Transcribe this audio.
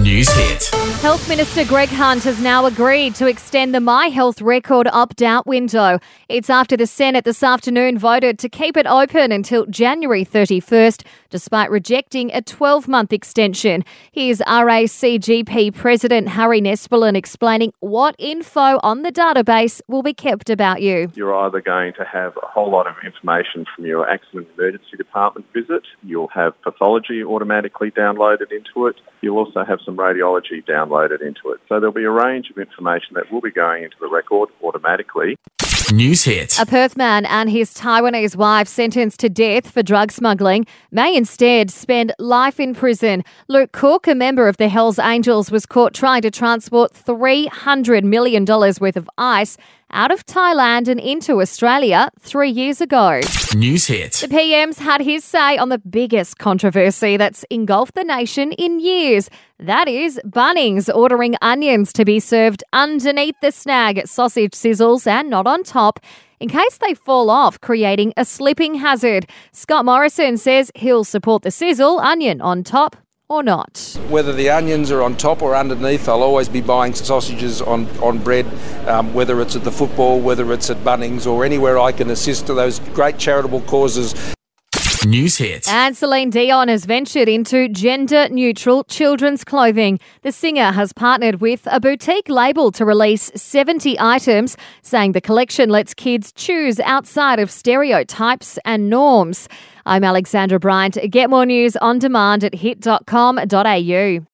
News Hit. Health Minister Greg Hunt has now agreed to extend the My Health Record opt-out window. It's after the Senate this afternoon voted to keep it open until January 31st, despite rejecting a 12-month extension. Here's RACGP President Harry Nespolon explaining what info on the database will be kept about you. You're either going to have a whole lot of information from your accident emergency department visit, you'll have pathology automatically downloaded into it, you'll also have some radiology downloaded into it. So there'll be a range of information that will be going into the record automatically. News Hit. A Perth man and his Taiwanese wife sentenced to death for drug smuggling may instead spend life in prison. Luke Cook, a member of the Hells Angels, was caught trying to transport $300 million worth of ice out of Thailand and into Australia 3 years ago. News Hit. The PM's had his say on the biggest controversy that's engulfed the nation in years. That is Bunnings ordering onions to be served underneath the snag at sausage sizzles and not on top, in case they fall off, creating a slipping hazard. Scott Morrison says he'll support the sizzle, onion on top or not. Whether the onions are on top or underneath, I'll always be buying sausages on bread, whether it's at the football, whether it's at Bunnings or anywhere I can assist to those great charitable causes. News Hit. And Celine Dion has ventured into gender-neutral children's clothing. The singer has partnered with a boutique label to release 70 items, saying the collection lets kids choose outside of stereotypes and norms. I'm Alexandra Bryant. Get more news on demand at hit.com.au.